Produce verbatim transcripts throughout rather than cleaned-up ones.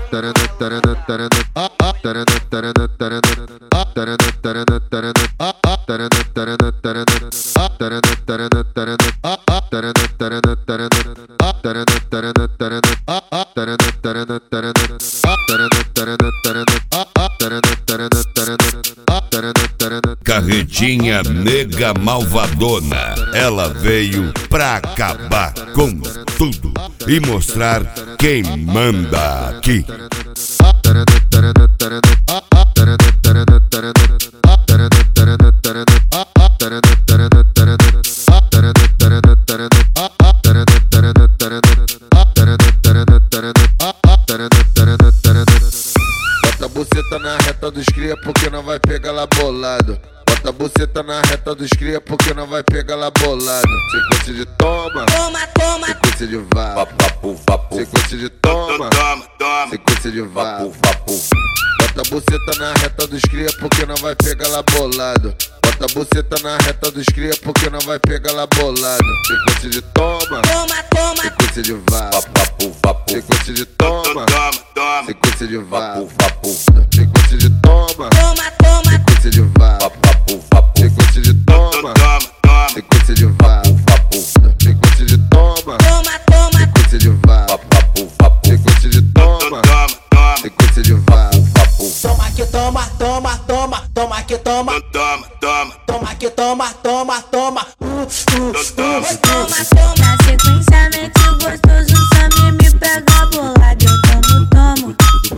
Carretinha nega malvadona, ela veio pra acabar com tudo e mostrar quem manda aqui. Bota a buceta na reta dos cria porque não vai pegar lá bolado. Bota a buceta na reta dos cria porque não vai pegar lá bolado. Sequência de toma, toma, toma. Sequência de vá, vapo, vapo. Sequência de toma, toma, toma. Sequência de vá, vapo, vapo. Bota a buceta na reta dos cria porque não vai pegar lá bolado. Bota a buceta na reta dos cria porque não vai pegar lá bolado. Sequência de toma, toma, toma. Sequência de vá, vapo, vapo. Sequência de toma, toma, toma. Sequência de vá, vapo, vapo. Sequência de toma, toma, toma. Sequência de vá, vapo, vapo. Sequência de toma, toma, toma. Sequência de vá, vapo. Sequência de toma, toma, toma. Sequência de vá, vapo, vapo. Sequência de toma, toma, toma. Sequência de vá, vapo. Toma que toma, toma, toma, toma que toma, toma, toma. toma que toma, toma, toma. Uh, uh, uh. Toma, toma, toma. Na sequência mete o gostoso, Samir me pega bolado. Eu tomo, tomo,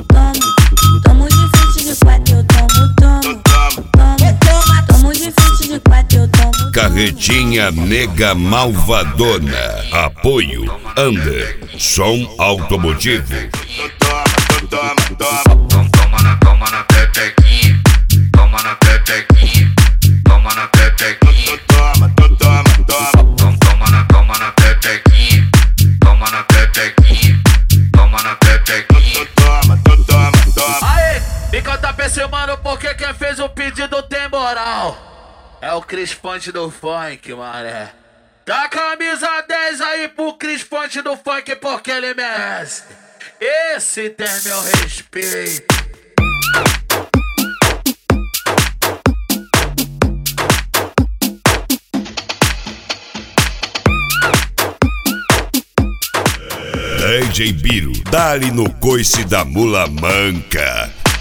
tomo, tomo de frente de quatro, eu tomo, tomo, tomo, toma, tomo de frente de quatro, eu tomo. Carretinha nega malvadona, apoio Under, som automotivo. Toma, toma, toma. Toma na, toma na pepequinha. Toma na pepequinha. Toma na pepequinha. Toma, toma, toma. Toma na, toma na pepequinha. Toma na pepequinha. Toma na pepequinha. Toma, toma, toma. Aê, enquanto P C, mano, porque quem fez o pedido tem moral. É o Cris Ponte do funk, mané. Dá camisa dez aí pro Cris Ponte do funk porque ele merece. Esse tem meu respeito. D J Biro, dá-lhe no coice da mula manca.